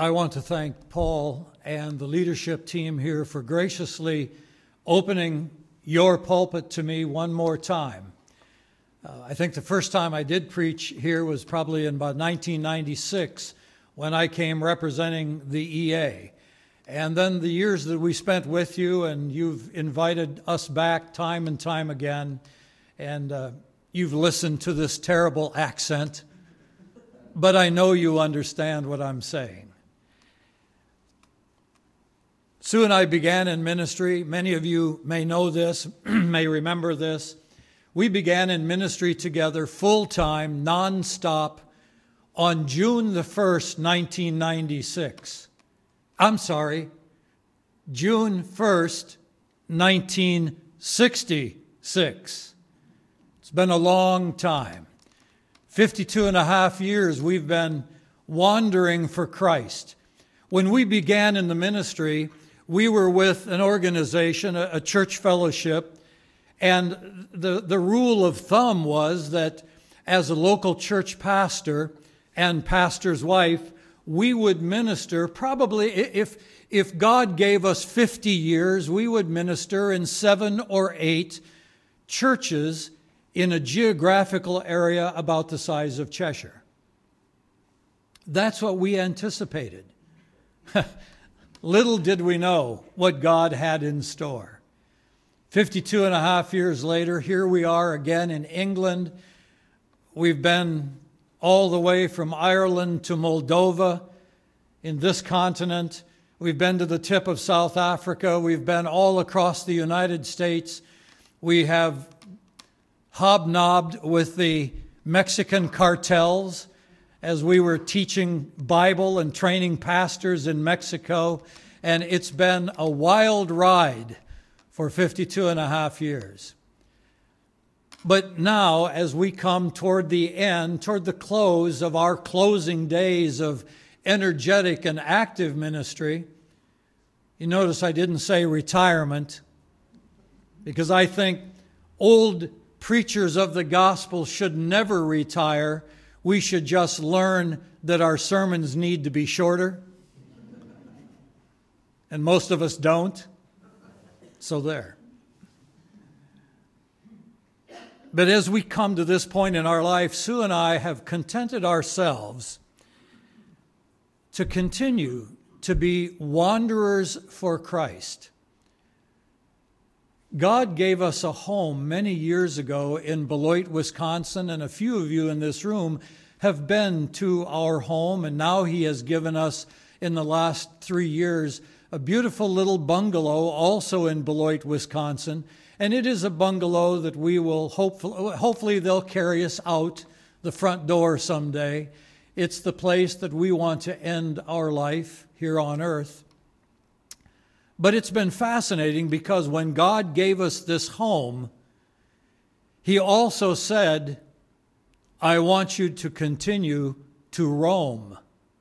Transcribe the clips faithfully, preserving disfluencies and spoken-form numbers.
I want to thank Paul and the leadership team here for graciously opening your pulpit to me one more time. Uh, I think the first time I did preach here was probably in about nineteen ninety-six when I came representing the E A. And then the years that we spent with you, and you've invited us back time and time again, and uh, you've listened to this terrible accent, but I know you understand what I'm saying. Sue and I began in ministry. Many of you may know this, may remember this. We began in ministry together full-time, non-stop, on June the first, nineteen ninety-six. I'm sorry, June first, nineteen sixty-six. It's been a long time. fifty-two and a half years we've been wandering for Christ. When we began in the ministry, we were with an organization, a, a church fellowship, and the, the rule of thumb was that as a local church pastor and pastor's wife, we would minister probably, if, if God gave us fifty years, we would minister in seven or eight churches in a geographical area about the size of Cheshire. That's what we anticipated. Little did we know what God had in store. fifty-two and a half years later, here we are again in England. We've been all the way from Ireland to Moldova in this continent. We've been to the tip of South Africa. We've been all across the United States. We have hobnobbed with the Mexican cartels as we were teaching Bible and training pastors in Mexico. And it's been a wild ride for fifty-two and a half years. But now, as we come toward the end, toward the close of our closing days of energetic and active ministry, you notice I didn't say retirement, because I think old preachers of the gospel should never retire. We should just learn that our sermons need to be shorter. And most of us don't. So there. But as we come to this point in our life, Sue and I have contented ourselves to continue to be wanderers for Christ. God gave us a home many years ago in Beloit, Wisconsin, and a few of you in this room have been to our home, and now He has given us, in the last three years, a beautiful little bungalow also in Beloit, Wisconsin. And it is a bungalow that we will hopefully, hopefully they'll carry us out the front door someday. It's the place that we want to end our life here on earth. But it's been fascinating because when God gave us this home, He also said, I want you to continue to roam.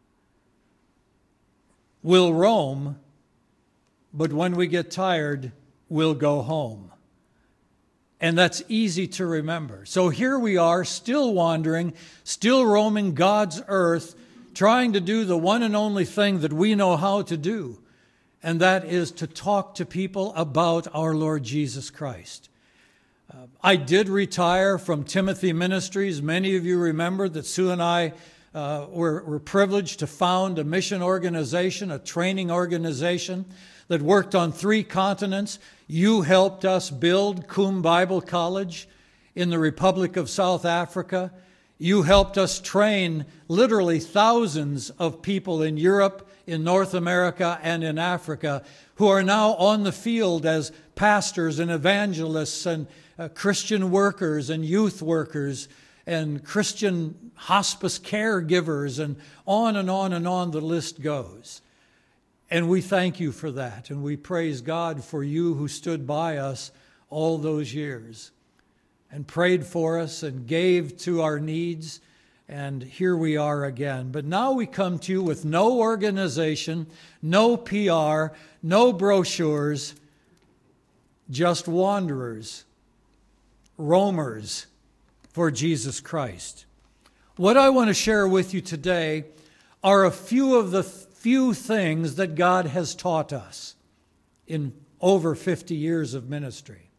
We'll roam, but when we get tired, we'll go home. And that's easy to remember. So here we are, still wandering, still roaming God's earth, trying to do the one and only thing that we know how to do, and that is to talk to people about our Lord Jesus Christ. Uh, I did retire from Timothy Ministries. Many of you remember that Sue and I uh, were, were privileged to found a mission organization, a training organization that worked on three continents. You helped us build Coombe Bible College in the Republic of South Africa. You helped us train literally thousands of people in Europe, in North America, and in Africa who are now on the field as pastors and evangelists and uh, Christian workers and youth workers and Christian hospice caregivers, and on and on and on the list goes. And we thank you for that, and we praise God for you who stood by us all those years and prayed for us and gave to our needs, and here we are again. But now we come to you with no organization, no P R, no brochures, just wanderers, roamers for Jesus Christ. What I want to share with you today are a few of the few things that God has taught us in over fifty years of ministry.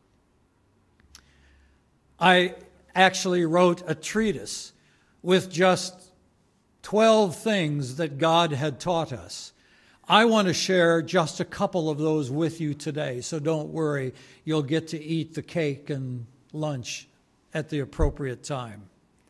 I actually wrote a treatise with just twelve things that God had taught us. I want to share just a couple of those with you today, so don't worry, you'll get to eat the cake and lunch at the appropriate time.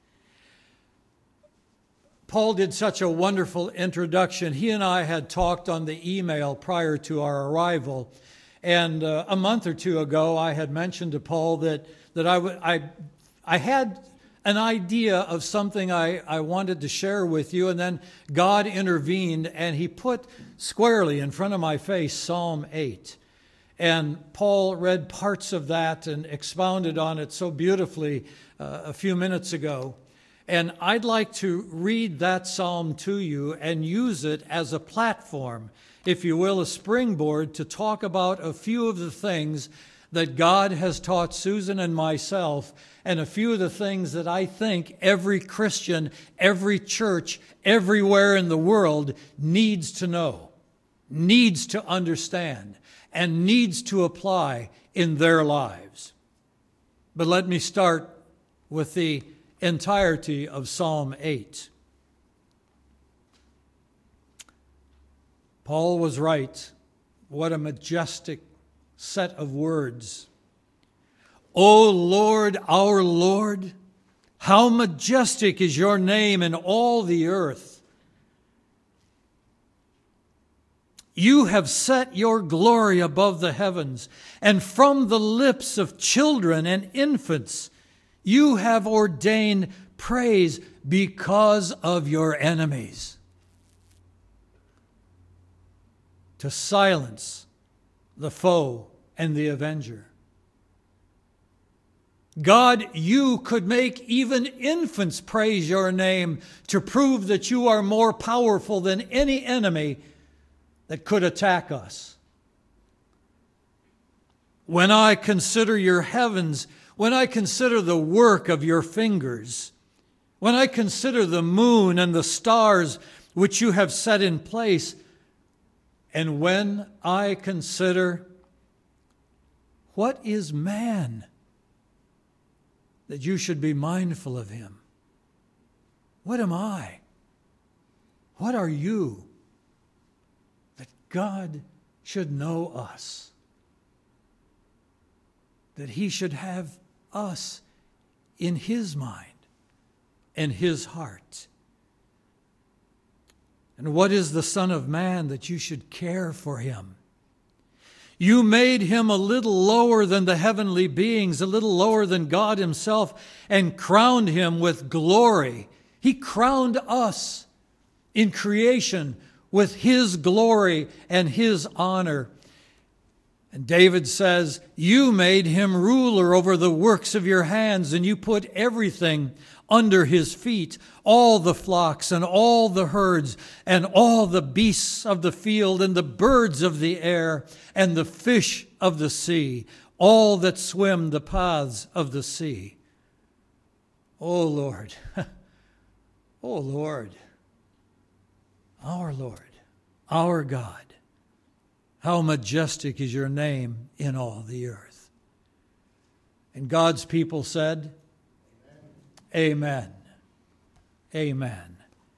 Paul did such a wonderful introduction. He and I had talked on the email prior to our arrival, and uh, a month or two ago I had mentioned to Paul that, that I, w- I, I had an idea of something I, I wanted to share with you, and then God intervened and he put squarely in front of my face Psalm eight. And Paul read parts of that and expounded on it so beautifully uh, a few minutes ago. And I'd like to read that psalm to you and use it as a platform, if you will, a springboard to talk about a few of the things that God has taught Susan and myself, and a few of the things that I think every Christian, every church, everywhere in the world needs to know, needs to understand, and needs to apply in their lives. But let me start with the entirety of Psalm eight. Paul was right. What a majestic set of words. O Lord, our Lord, how majestic is your name in all the earth. You have set your glory above the heavens, and from the lips of children and infants you have ordained praise because of your enemies, to silence the foe and the avenger. God, you could make even infants praise your name to prove that you are more powerful than any enemy that could attack us. When I consider your heavens, when I consider the work of your fingers, when I consider the moon and the stars which you have set in place, and when I consider what is man that you should be mindful of him? What am I? What are you that God should know us? That he should have us in his mind and his heart. And what is the Son of Man that you should care for him? You made him a little lower than the heavenly beings, a little lower than God himself, and crowned him with glory. He crowned us in creation with his glory and his honor. And David says, you made him ruler over the works of your hands, and you put everything under his feet, all the flocks and all the herds and all the beasts of the field and the birds of the air and the fish of the sea, all that swim the paths of the sea. O Lord, O Lord, our Lord, our God, how majestic is your name in all the earth. And God's people said, Amen. Amen.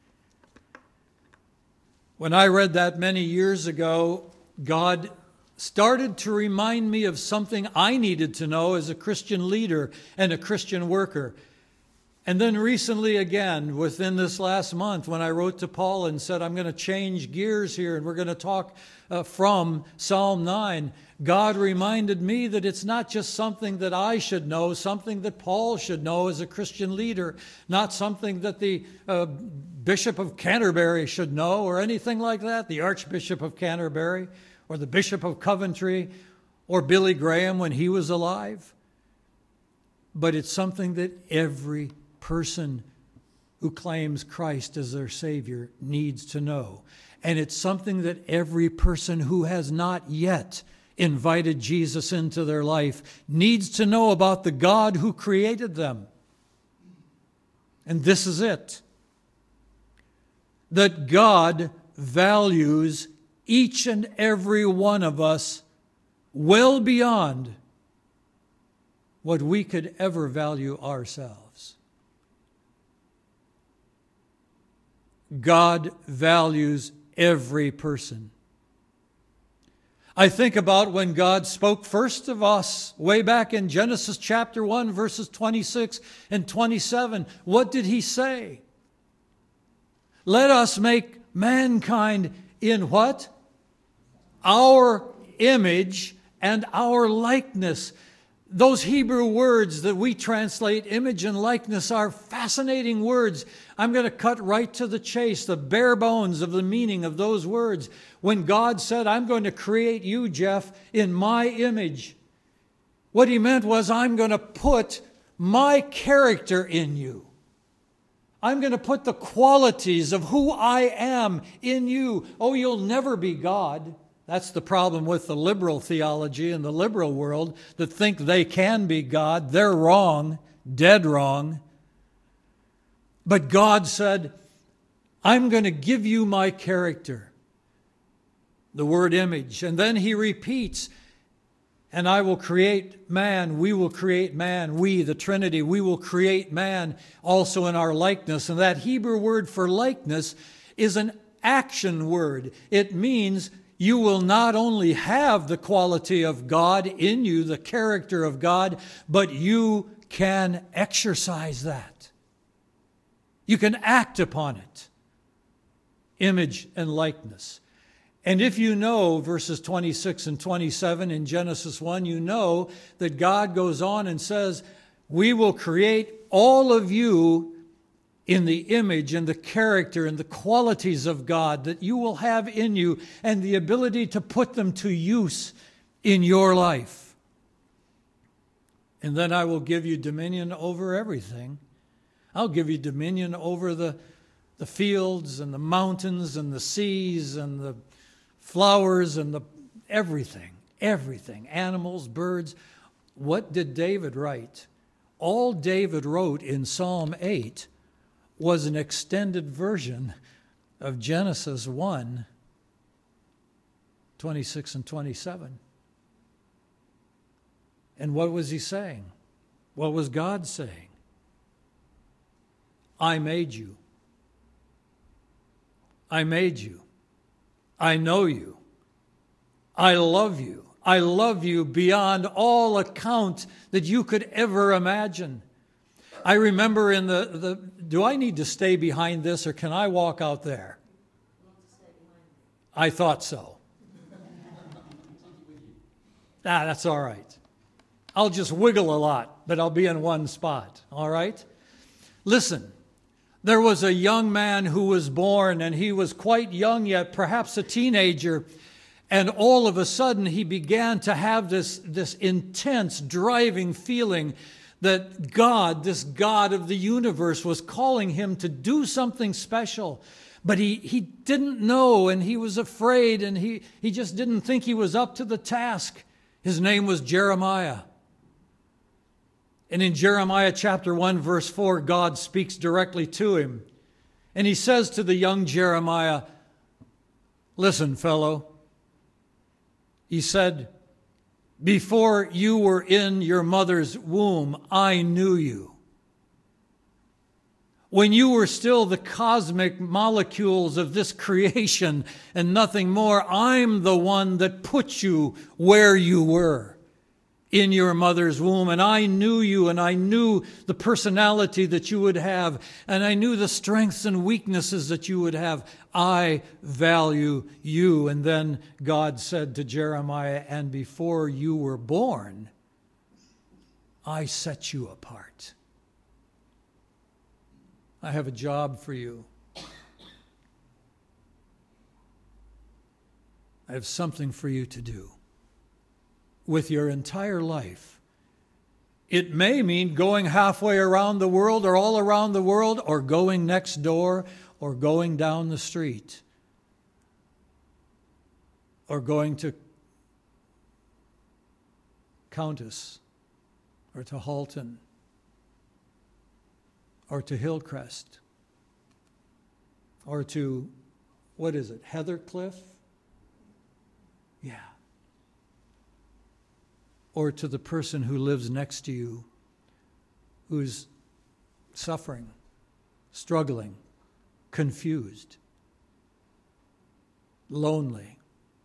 When I read that many years ago, God started to remind me of something I needed to know as a Christian leader and a Christian worker. And then recently again, within this last month, when I wrote to Paul and said, I'm going to change gears here and we're going to talk uh, from Psalm nine, God reminded me that it's not just something that I should know, something that Paul should know as a Christian leader, not something that the uh, Bishop of Canterbury should know or anything like that, the Archbishop of Canterbury or the Bishop of Coventry or Billy Graham when he was alive. But it's something that every person who claims Christ as their Savior needs to know. And it's something that every person who has not yet invited Jesus into their life needs to know about the God who created them. And this is it. That God values each and every one of us well beyond what we could ever value ourselves. God values every person. I think about when God spoke first of us way back in Genesis chapter one, verses twenty-six and twenty-seven. What did he say? Let us make mankind in what? Our image and our likeness. Those Hebrew words that we translate image and likeness are fascinating words. I'm going to cut right to the chase, the bare bones of the meaning of those words. When God said, I'm going to create you, Jeff, in my image, what he meant was, I'm going to put my character in you. I'm going to put the qualities of who I am in you. Oh, you'll never be God. That's the problem with the liberal theology and the liberal world that think they can be God. They're wrong, dead wrong. But God said, I'm going to give you my character. The word image. And then he repeats, and I will create man, we will create man, we, the Trinity, we will create man also in our likeness. And that Hebrew word for likeness is an action word. It means you will not only have the quality of God in you, the character of God, but you can exercise that. You can act upon it. Image and likeness. And if you know verses twenty-six and twenty-seven in Genesis one, you know that God goes on and says, we will create all of you in the image and the character and the qualities of God that you will have in you and the ability to put them to use in your life. And then I will give you dominion over everything. I'll give you dominion over the, the fields and the mountains and the seas and the flowers and the everything, everything, animals, birds. What did David write? All David wrote in Psalm eight was an extended version of Genesis one, twenty-six and twenty-seven. And what was he saying? What was God saying? I made you. I made you. I know you. I love you. I love you beyond all account that you could ever imagine. I remember in the, the do I need to stay behind this or can I walk out there? I thought so. Ah, that's all right. I'll just wiggle a lot, but I'll be in one spot, all right? Listen, there was a young man who was born, and he was quite young yet, perhaps a teenager, and all of a sudden he began to have this, this intense, driving feeling that God, this God of the universe, was calling him to do something special. But he, he didn't know, and he was afraid, and he, he just didn't think he was up to the task. His name was Jeremiah. And in Jeremiah chapter one, verse four, God speaks directly to him. And he says to the young Jeremiah, listen, fellow, he said, before you were in your mother's womb, I knew you. When you were still the cosmic molecules of this creation and nothing more, I'm the one that put you where you were in your mother's womb. And I knew you, and I knew the personality that you would have, and I knew the strengths and weaknesses that you would have. I value you. And then God said to Jeremiah, and before you were born, I set you apart. I have a job for you. I have something for you to do with your entire life. It may mean going halfway around the world or all around the world, or going next door, or going down the street, or going to Countess, or to Halton, or to Hillcrest, or to what is it, Heathercliff? Yeah. Or to the person who lives next to you, who's suffering, struggling, confused, lonely.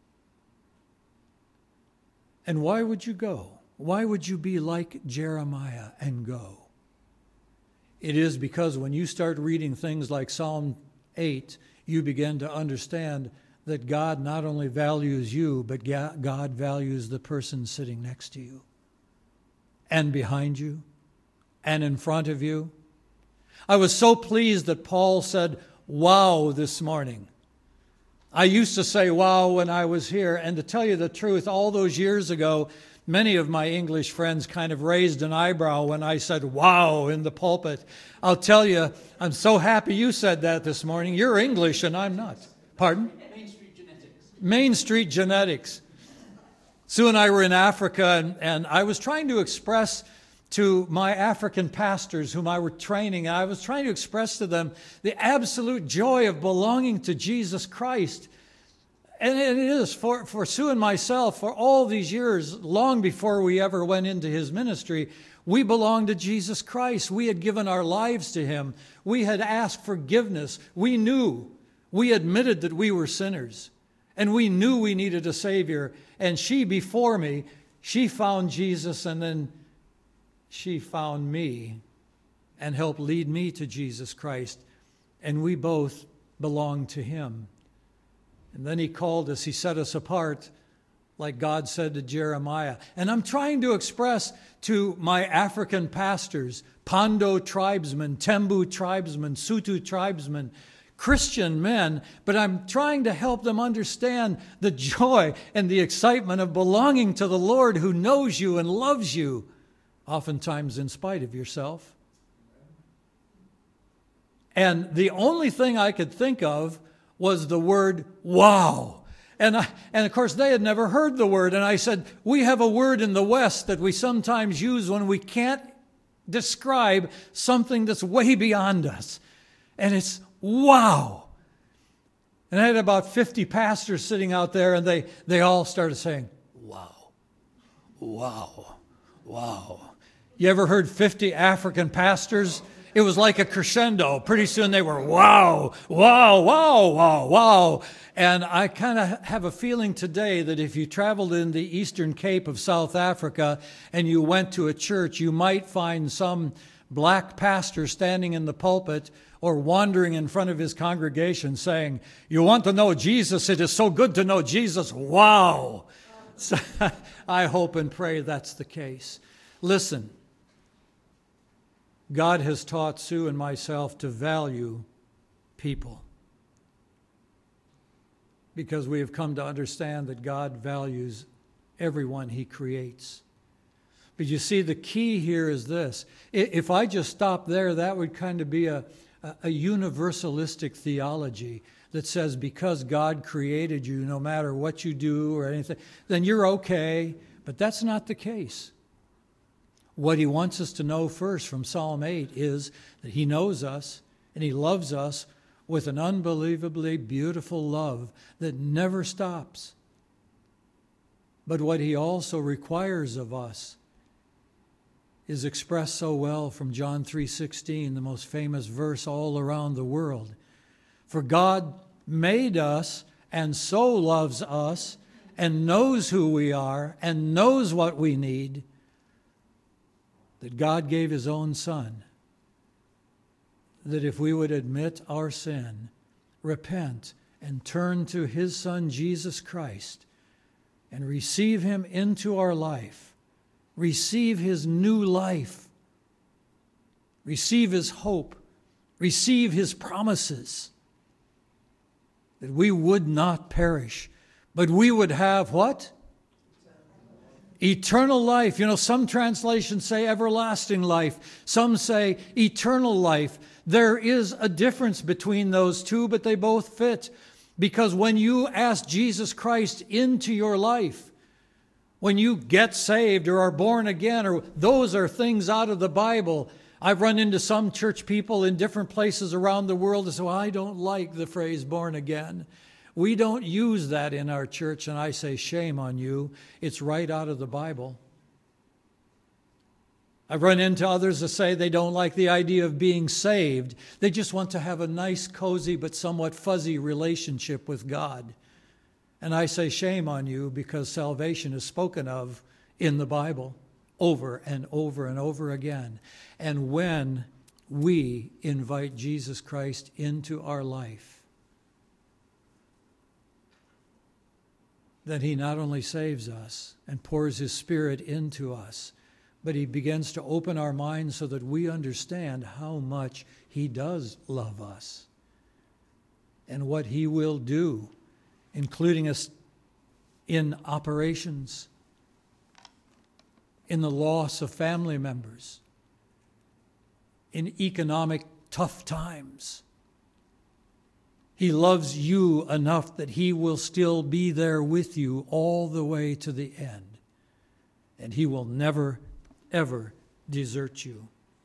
And why would you go? Why would you be like Jeremiah and go? It is because when you start reading things like Psalm eight, you begin to understand that God not only values you, but God values the person sitting next to you and behind you and in front of you. I was so pleased that Paul said, wow, this morning. I used to say wow when I was here, and to tell you the truth, all those years ago, many of my English friends kind of raised an eyebrow when I said wow in the pulpit. I'll tell you, I'm so happy you said that this morning. You're English and I'm not. Pardon? Main Street Genetics. Main Street Genetics. Sue and I were in Africa, and, and I was trying to express to my African pastors whom I were training, I was trying to express to them the absolute joy of belonging to Jesus Christ. And it is for, for Sue and myself, for all these years, long before we ever went into his ministry, we belonged to Jesus Christ. We had given our lives to him. We had asked forgiveness. We knew, we admitted that we were sinners. And we knew we needed a Savior. And she, before me, she found Jesus, and then she found me and helped lead me to Jesus Christ. And we both belonged to him. And then he called us, he set us apart, like God said to Jeremiah. And I'm trying to express to my African pastors, Pando tribesmen, Tembu tribesmen, Sutu tribesmen, Christian men, but I'm trying to help them understand the joy and the excitement of belonging to the Lord who knows you and loves you, oftentimes in spite of yourself. And the only thing I could think of was the word wow. And I, and of course they had never heard the word. And I said, we have a word in the West that we sometimes use when we can't describe something that's way beyond us. And it's wow. And I had about fifty pastors sitting out there, and they, they all started saying, wow, wow, wow. You ever heard fifty African pastors? It was like a crescendo. Pretty soon they were, wow, wow, wow, wow, wow. And I kind of have a feeling today that if you traveled in the Eastern Cape of South Africa and you went to a church, you might find some black pastor standing in the pulpit or wandering in front of his congregation saying, you want to know Jesus? It is so good to know Jesus. Wow. So I hope and pray that's the case. Listen. God has taught Sue and myself to value people because we have come to understand that God values everyone he creates. But you see, the key here is this. If I just stop there, that would kind of be a, a universalistic theology that says because God created you, no matter what you do or anything, then you're okay. But that's not the case. What he wants us to know first from Psalm eight is that he knows us and he loves us with an unbelievably beautiful love that never stops. But what he also requires of us is expressed so well from John three sixteen, the most famous verse all around the world. For God made us and so loves us and knows who we are and knows what we need, that God gave his own Son, that if we would admit our sin, repent, and turn to his Son, Jesus Christ, and receive him into our life, receive his new life, receive his hope, receive his promises, that we would not perish, but we would have what? Eternal life. You know, some translations say everlasting life. Some say eternal life. There is a difference between those two, but they both fit. Because when you ask Jesus Christ into your life, when you get saved or are born again, or those are things out of the Bible, I've run into some church people in different places around the world that say, well, I don't like the phrase born again. We don't use that in our church, and I say, shame on you. It's right out of the Bible. I've run into others that say they don't like the idea of being saved. They just want to have a nice, cozy, but somewhat fuzzy relationship with God. And I say, shame on you, because salvation is spoken of in the Bible over and over and over again. And when we invite Jesus Christ into our life, then he not only saves us and pours his Spirit into us, but he begins to open our minds so that we understand how much he does love us and what he will do, including us in operations, in the loss of family members, in economic tough times. He loves you enough that he will still be there with you all the way to the end. And he will never, ever desert you.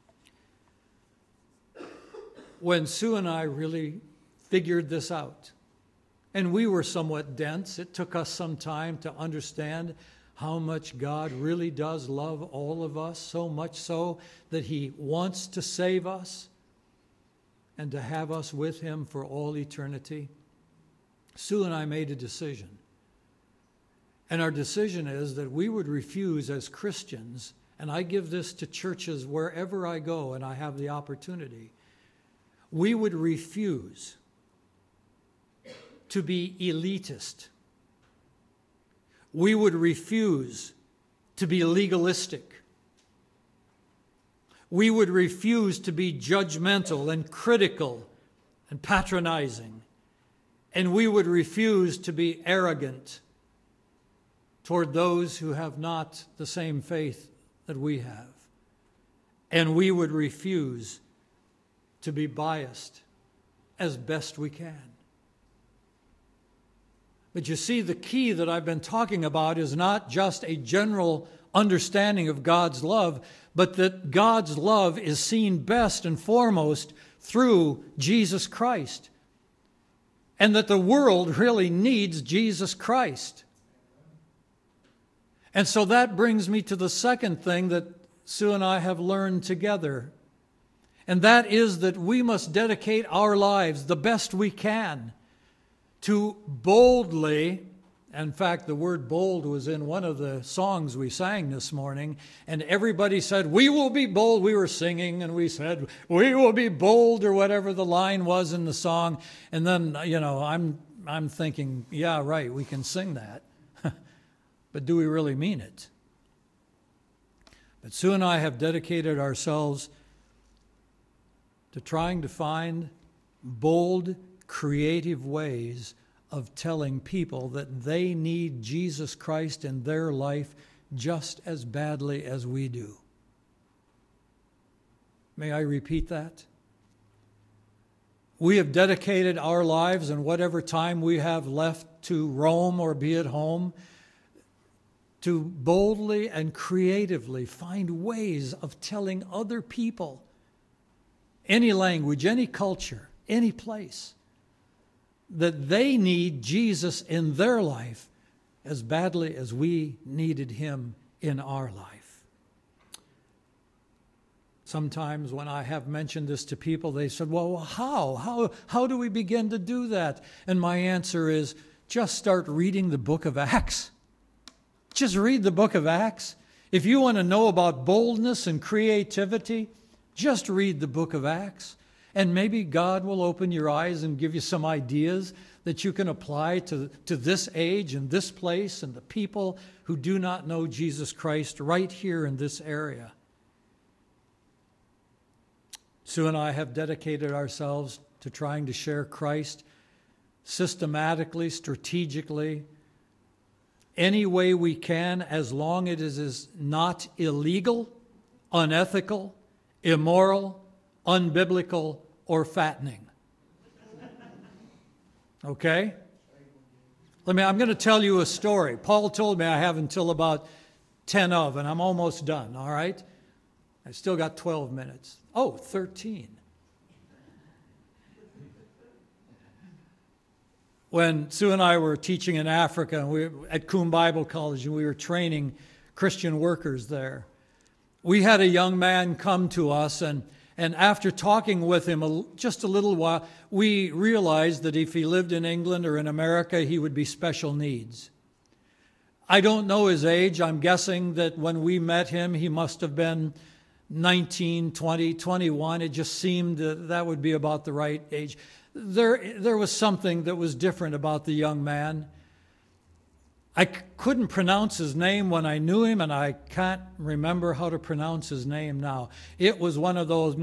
When Sue and I really figured this out, and we were somewhat dense, it took us some time to understand how much God really does love all of us, so much so that he wants to save us and to have us with him for all eternity. Sue and I made a decision. And our decision is that we would refuse as Christians, and I give this to churches wherever I go and I have the opportunity, we would refuse to be elitist. We would refuse to be legalistic. We would refuse to be judgmental and critical and patronizing. And we would refuse to be arrogant toward those who have not the same faith that we have. And we would refuse to be biased as best we can. But you see, the key that I've been talking about is not just a general understanding of God's love, but that God's love is seen best and foremost through Jesus Christ. And that the world really needs Jesus Christ. And so that brings me to the second thing that Sue and I have learned together. And that is that we must dedicate our lives the best we can to boldly, in fact, the word bold was in one of the songs we sang this morning, and everybody said, we will be bold. We were singing, and we said, we will be bold, or whatever the line was in the song. And then, you know, I'm I'm thinking, yeah, right, we can sing that. But do we really mean it? But Sue and I have dedicated ourselves to trying to find bold, creative ways of telling people that they need Jesus Christ in their life just as badly as we do. May I repeat that? We have dedicated our lives and whatever time we have left to roam or be at home to boldly and creatively find ways of telling other people, any language, any culture, any place, that they need Jesus in their life as badly as we needed him in our life. Sometimes when I have mentioned this to people, they said, well, how? How, how do we begin to do that? And my answer is, just start reading the book of Acts. Just read the book of Acts. If you want to know about boldness and creativity, just read the book of Acts. And maybe God will open your eyes and give you some ideas that you can apply to, to this age and this place and the people who do not know Jesus Christ right here in this area. Sue and I have dedicated ourselves to trying to share Christ systematically, strategically, any way we can, as long as it is not illegal, unethical, immoral, unbiblical, or fattening. Okay? Let me, I'm going to tell you a story. Paul told me I have until about ten of, and I'm almost done, all right? I still got twelve minutes. Oh, thirteen. When Sue and I were teaching in Africa, and we were at Coombe Bible College, and we were training Christian workers there, we had a young man come to us, and, and after talking with him a, just a little while, we realized that if he lived in England or in America, he would be special needs. I don't know his age. I'm guessing that when we met him, he must have been nineteen, twenty, twenty-one. It just seemed that that would be about the right age. There, there was something that was different about the young man. I c- couldn't pronounce his name when I knew him, and I can't remember how to pronounce his name now. It was one of those...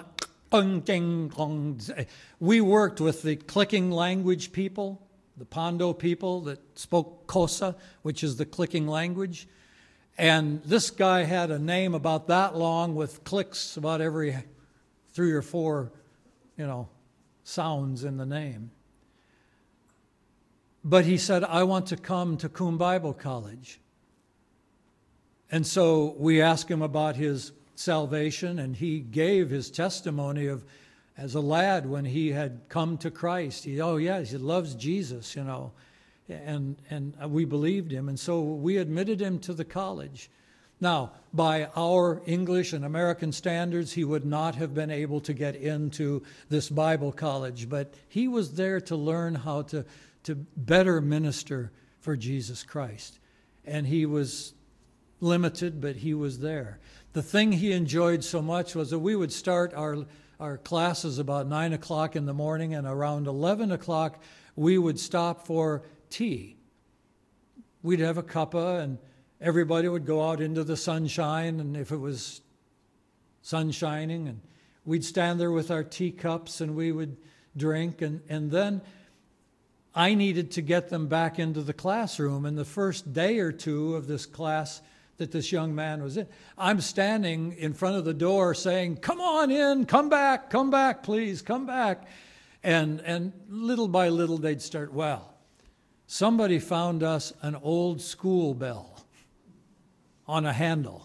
We worked with the clicking language people, the Pondo people that spoke Xhosa, which is the clicking language. And this guy had a name about that long with clicks about every three or four, you know, sounds in the name. But he said, I want to come to Coombe Bible College. And so we asked him about his salvation, and he gave his testimony of, as a lad, when he had come to Christ. He, oh, yes, he loves Jesus, you know. And, and we believed him, and so we admitted him to the college. Now, by our English and American standards, he would not have been able to get into this Bible college, but he was there to learn how to, to better minister for Jesus Christ. And he was limited, but he was there. The thing he enjoyed so much was that we would start our, our classes about nine o'clock in the morning, and around eleven o'clock we would stop for tea. We'd have a cuppa, and everybody would go out into the sunshine, and if it was sun shining, and we'd stand there with our teacups and we would drink, and, and then I needed to get them back into the classroom. And the first day or two of this class that this young man was in, I'm standing in front of the door saying, come on in, come back, come back, please, come back. And, and little by little they'd start, well, somebody found us an old school bell on a handle.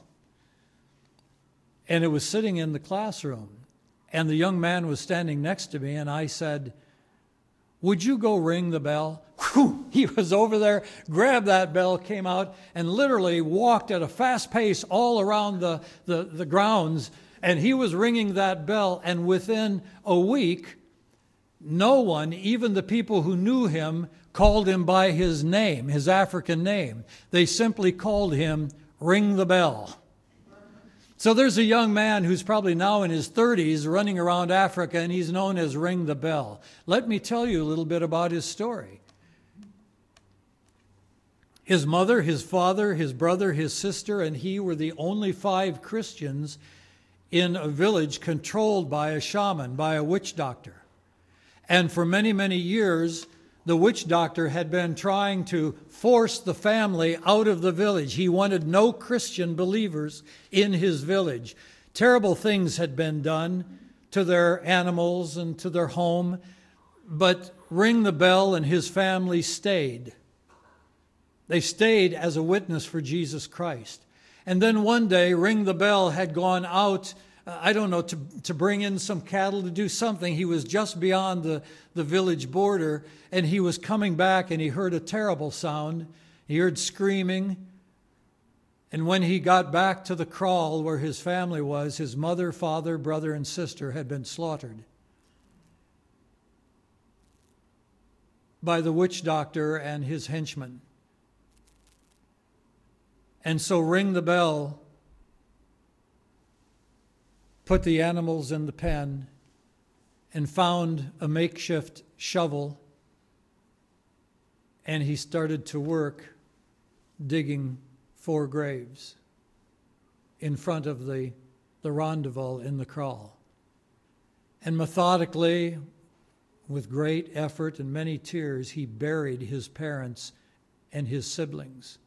And it was sitting in the classroom. And the young man was standing next to me, and I said, would you go ring the bell? Whew, he was over there, grabbed that bell, came out, and literally walked at a fast pace all around the, the, the grounds. And he was ringing that bell, and within a week, no one, even the people who knew him, called him by his name, his African name. They simply called him Ring the Bell. So there's a young man who's probably now in his thirties running around Africa, and he's known as Ring the Bell. Let me tell you a little bit about his story. His mother, his father, his brother, his sister, and he were the only five Christians in a village controlled by a shaman, by a witch doctor. And for many, many years, the witch doctor had been trying to force the family out of the village. He wanted no Christian believers in his village. Terrible things had been done to their animals and to their home, but Ring the Bell and his family stayed. They stayed as a witness for Jesus Christ. And then one day, Ring the Bell had gone out, I don't know, to, to bring in some cattle, to do something. He was just beyond the, the village border, and he was coming back, and he heard a terrible sound. He heard screaming. And when he got back to the kraal where his family was, his mother, father, brother, and sister had been slaughtered by the witch doctor and his henchmen. And so Ring the Bell put the animals in the pen and found a makeshift shovel, and he started to work digging four graves in front of the, the rendezvous in the kraal. And methodically, with great effort and many tears, he buried his parents and his siblings.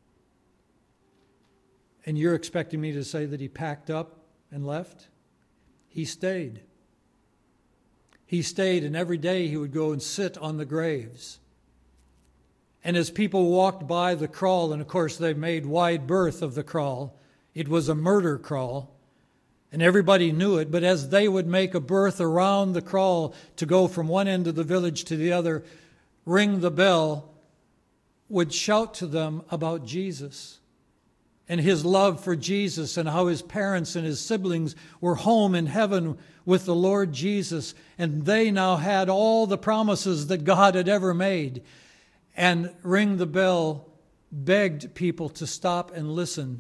And you're expecting me to say that he packed up and left? He stayed. He stayed, and every day he would go and sit on the graves. And as people walked by the kraal, and of course they made wide berth of the kraal, it was a murder kraal. And everybody knew it, but as they would make a berth around the kraal to go from one end of the village to the other, Ring the Bell would shout to them about Jesus and his love for Jesus and how his parents and his siblings were home in heaven with the Lord Jesus. And they now had all the promises that God had ever made. And Ring the Bell begged people to stop and listen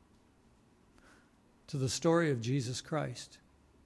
to the story of Jesus Christ.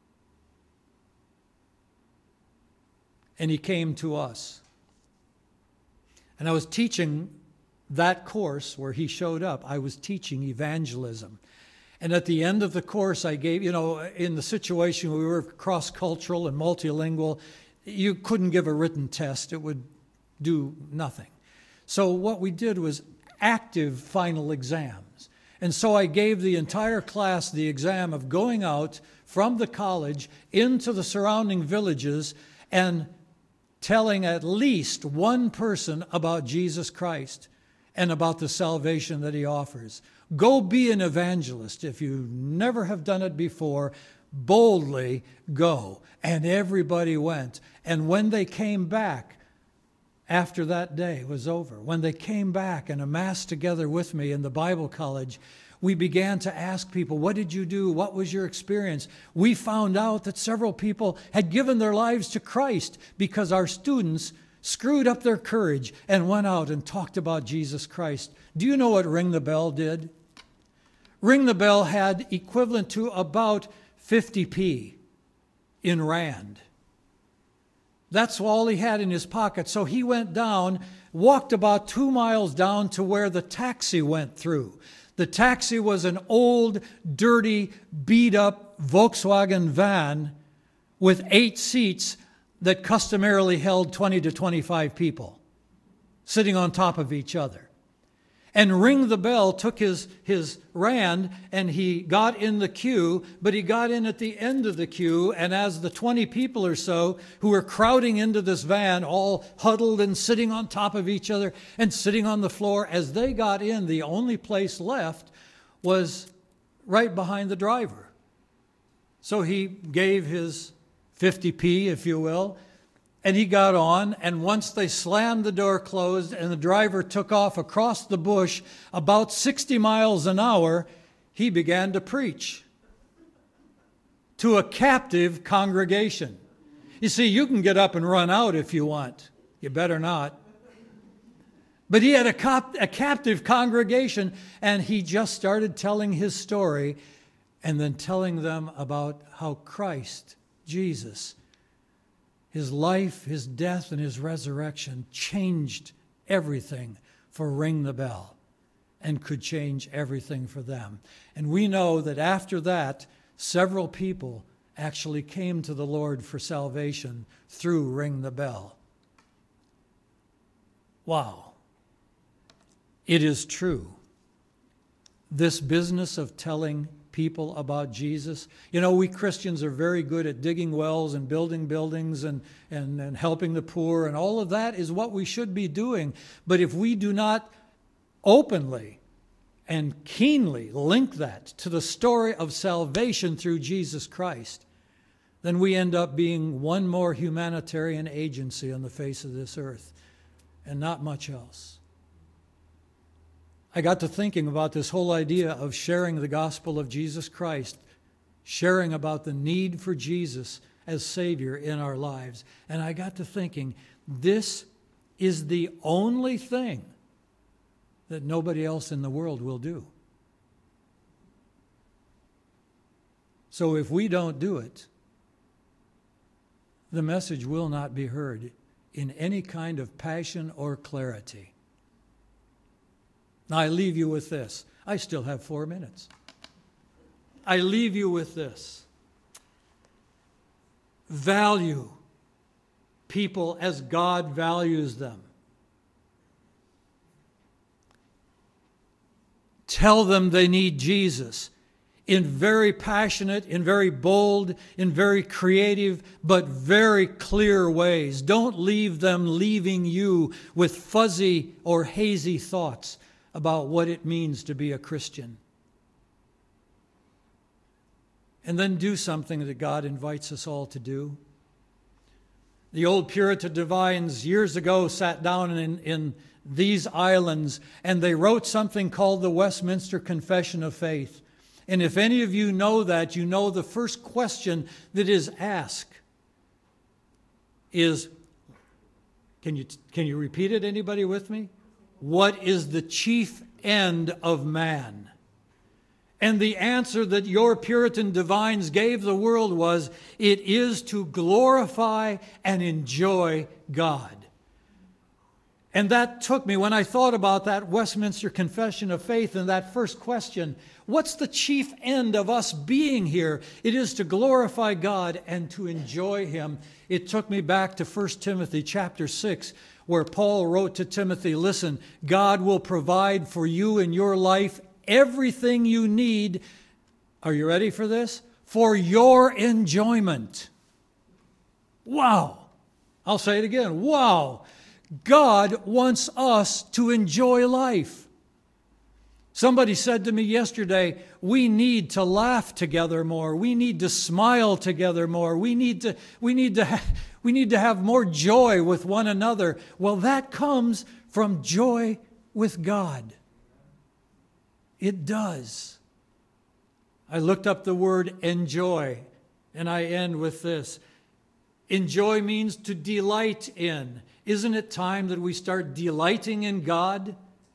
And he came to us. And I was teaching that course where he showed up. I was teaching evangelism. And at the end of the course I gave, you know, in the situation where we were cross-cultural and multilingual, you couldn't give a written test. It would do nothing. So what we did was active final exams. And so I gave the entire class the exam of going out from the college into the surrounding villages and telling at least one person about Jesus Christ and about the salvation that he offers. Go be an evangelist. If you never have done it before, boldly go. And everybody went. And when they came back, after that day was over, when they came back and amassed together with me in the Bible college, we began to ask people, what did you do? What was your experience? We found out that several people had given their lives to Christ because our students screwed up their courage and went out and talked about Jesus Christ. Do you know what Ring the Bell did? Ring the Bell had equivalent to about fifty p in rand. That's all he had in his pocket. So he went down, walked about two miles down to where the taxi went through. The taxi was an old, dirty, beat-up Volkswagen van with eight seats that customarily held twenty to twenty-five people sitting on top of each other. And Ring the Bell took his, his rand and he got in the queue, but he got in at the end of the queue. And as the twenty people or so who were crowding into this van, all huddled and sitting on top of each other and sitting on the floor, as they got in, the only place left was right behind the driver. So he gave his fifty p, if you will, and he got on, and once they slammed the door closed and the driver took off across the bush about sixty miles an hour, he began to preach to a captive congregation. You see, you can get up and run out if you want. You better not. But he had a, cop, a captive congregation, and he just started telling his story and then telling them about how Christ, Jesus, his life, his death, and his resurrection changed everything for Ring the Bell and could change everything for them. And we know that after that, several people actually came to the Lord for salvation through Ring the Bell. Wow. It is true. This business of telling people about Jesus. You know, we Christians are very good at digging wells and building buildings and, and, and helping the poor, and all of that is what we should be doing. But if we do not openly and keenly link that to the story of salvation through Jesus Christ, then we end up being one more humanitarian agency on the face of this earth and not much else. I got to thinking about this whole idea of sharing the gospel of Jesus Christ, sharing about the need for Jesus as Savior in our lives. And I got to thinking, this is the only thing that nobody else in the world will do. So if we don't do it, the message will not be heard in any kind of passion or clarity. Now, I leave you with this. I still have four minutes. I leave you with this. Value people as God values them. Tell them they need Jesus in very passionate, in very bold, in very creative, but very clear ways. Don't leave them leaving you with fuzzy or hazy thoughts about what it means to be a Christian. and then do something that God invites us all to do. The old Puritan divines years ago sat down in, in these islands and they wrote something called the Westminster Confession of Faith. And if any of you know that, you know the first question that is asked is, can you, can you repeat it, anybody with me? What is the chief end of man? And the answer that your Puritan divines gave the world was, it is to glorify and enjoy God. And that took me, when I thought about that Westminster Confession of Faith and that first question, what's the chief end of us being here? It is to glorify God and to enjoy Him. It took me back to First Timothy chapter six, where Paul wrote to Timothy, listen, God will provide for you in your life everything you need. Are you ready for this? For your enjoyment. Wow. I'll say it again. Wow. God wants us to enjoy life. Somebody said to me yesterday, we need to laugh together more. We need to smile together more. We need to, we need to, ha- we need to have more joy with one another. Well, that comes from joy with God. It does. I looked up the word enjoy, and I end with this. Enjoy means to delight in. Isn't it time that we start delighting in God?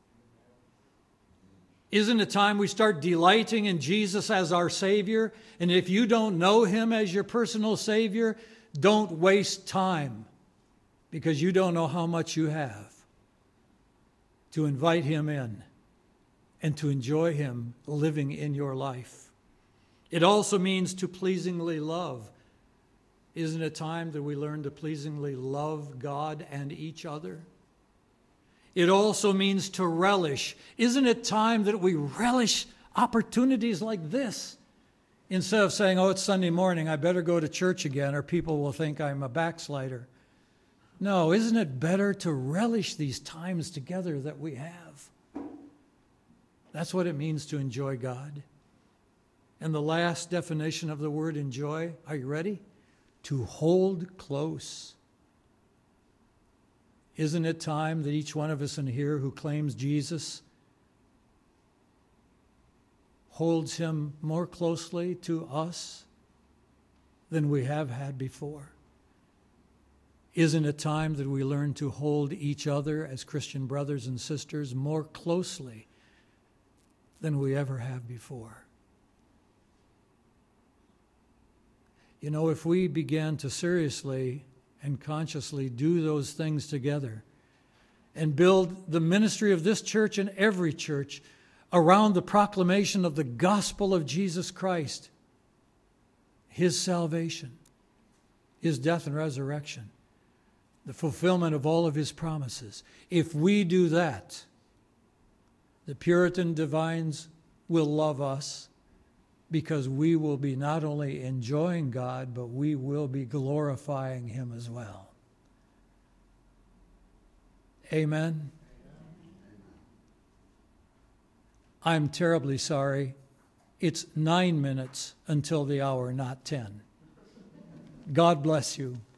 Isn't it time we start delighting in Jesus as our Savior? And if you don't know Him as your personal Savior, don't waste time, because you don't know how much you have to invite Him in and to enjoy Him living in your life. It also means to pleasingly love. Isn't it time that we learn to pleasingly love God and each other? It also means to relish. Isn't it time that we relish opportunities like this? Instead of saying, oh, it's Sunday morning, I better go to church again, or people will think I'm a backslider. No, isn't it better to relish these times together that we have? That's what it means to enjoy God. And the last definition of the word enjoy, are you ready? To hold close. Isn't it time that each one of us in here who claims Jesus holds Him more closely to us than we have had before? Isn't it time that we learn to hold each other as Christian brothers and sisters more closely than we ever have before? You know, if we began to seriously and consciously do those things together and build the ministry of this church and every church around the proclamation of the gospel of Jesus Christ, His salvation, His death and resurrection, the fulfillment of all of His promises. If we do that, the Puritan divines will love us, because we will be not only enjoying God, but we will be glorifying Him as well. Amen. I'm terribly sorry. It's nine minutes until the hour, not ten. God bless you.